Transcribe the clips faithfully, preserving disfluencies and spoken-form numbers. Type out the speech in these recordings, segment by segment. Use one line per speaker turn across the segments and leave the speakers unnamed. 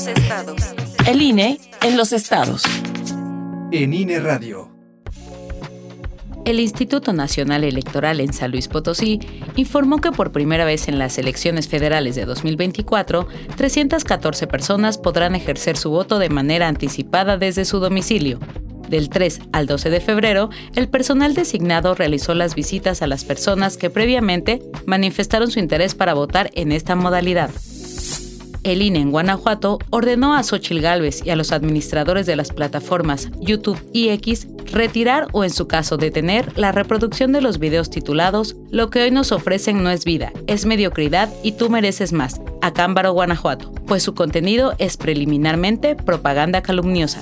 los estados. El I N E en los estados.
En I N E Radio.
El Instituto Nacional Electoral en San Luis Potosí informó que por primera vez en las elecciones federales de dos mil veinticuatro, trescientas catorce personas podrán ejercer su voto de manera anticipada desde su domicilio. Del tres al doce de febrero, el personal designado realizó las visitas a las personas que previamente manifestaron su interés para votar en esta modalidad. El I N E en Guanajuato ordenó a Xóchitl Gálvez y a los administradores de las plataformas YouTube y X retirar o, en su caso, detener la reproducción de los videos titulados "Lo que hoy nos ofrecen no es vida, es mediocridad y tú mereces más", a Cámbaro, Guanajuato, pues su contenido es preliminarmente propaganda calumniosa.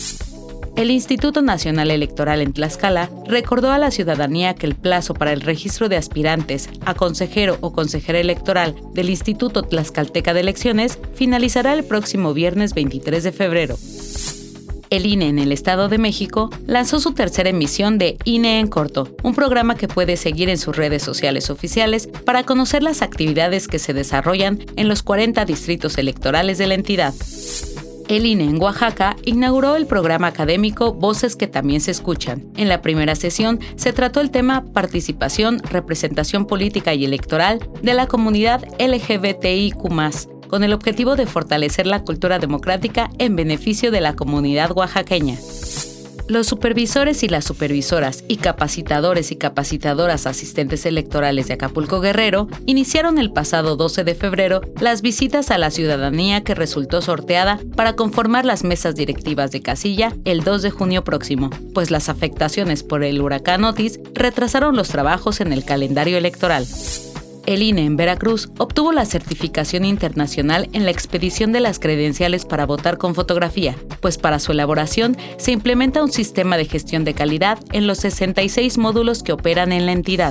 El Instituto Nacional Electoral en Tlaxcala recordó a la ciudadanía que el plazo para el registro de aspirantes a consejero o consejera electoral del Instituto Tlaxcalteca de Elecciones finalizará el próximo viernes veintitrés de febrero. El I N E en el Estado de México lanzó su tercera emisión de I N E en Corto, un programa que puede seguir en sus redes sociales oficiales para conocer las actividades que se desarrollan en los cuarenta distritos electorales de la entidad. El I N E en Oaxaca inauguró el programa académico Voces que también se escuchan. En la primera sesión se trató el tema Participación, Representación Política y Electoral de la comunidad L G B T I Q más, con el objetivo de fortalecer la cultura democrática en beneficio de la comunidad oaxaqueña. Los supervisores y las supervisoras y capacitadores y capacitadoras asistentes electorales de Acapulco Guerrero iniciaron el pasado doce de febrero las visitas a la ciudadanía que resultó sorteada para conformar las mesas directivas de casilla el dos de junio próximo, pues las afectaciones por el huracán Otis retrasaron los trabajos en el calendario electoral. El I N E en Veracruz obtuvo la certificación internacional en la expedición de las credenciales para votar con fotografía, pues para su elaboración se implementa un sistema de gestión de calidad en los sesenta y seis módulos que operan en la entidad.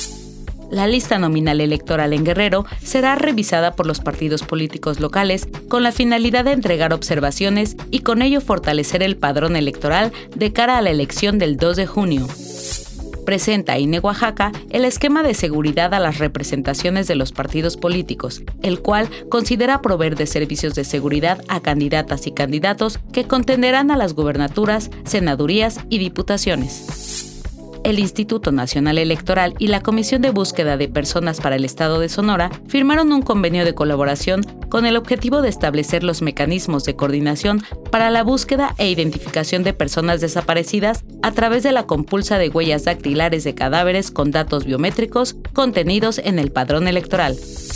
La lista nominal electoral en Guerrero será revisada por los partidos políticos locales con la finalidad de entregar observaciones y con ello fortalecer el padrón electoral de cara a la elección del dos de junio. Presenta I N E Oaxaca el esquema de seguridad a las representaciones de los partidos políticos, el cual considera proveer de servicios de seguridad a candidatas y candidatos que contenderán a las gubernaturas, senadurías y diputaciones. El Instituto Nacional Electoral y la Comisión de Búsqueda de Personas para el Estado de Sonora firmaron un convenio de colaboración con el objetivo de establecer los mecanismos de coordinación para la búsqueda e identificación de personas desaparecidas a través de la compulsa de huellas dactilares de cadáveres con datos biométricos contenidos en el padrón electoral.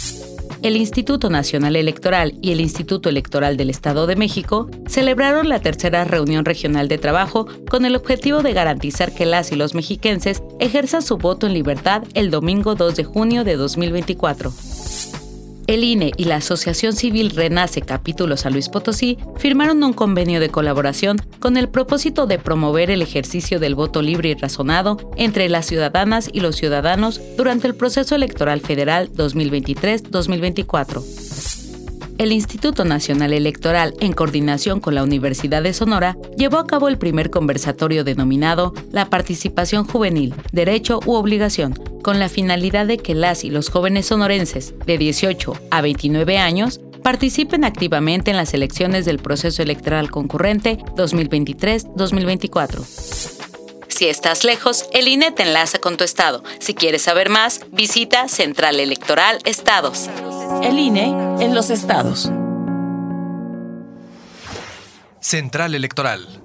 El Instituto Nacional Electoral y el Instituto Electoral del Estado de México celebraron la tercera reunión regional de trabajo con el objetivo de garantizar que las y los mexiquenses ejerzan su voto en libertad el domingo dos de junio de dos mil veinticuatro. El I N E y la Asociación Civil Renace Capítulo San Luis Potosí firmaron un convenio de colaboración con el propósito de promover el ejercicio del voto libre y razonado entre las ciudadanas y los ciudadanos durante el proceso electoral federal dos mil veintitrés dos mil veinticuatro. El Instituto Nacional Electoral, en coordinación con la Universidad de Sonora, llevó a cabo el primer conversatorio denominado La Participación Juvenil, Derecho u Obligación, con la finalidad de que las y los jóvenes sonorenses de dieciocho a veintinueve años participen activamente en las elecciones del proceso electoral concurrente dos mil veintitrés dos mil veinticuatro. Si estás lejos, el I N E te enlaza con tu estado. Si quieres saber más, visita Central Electoral Estados.
El I N E en los estados.
Central Electoral.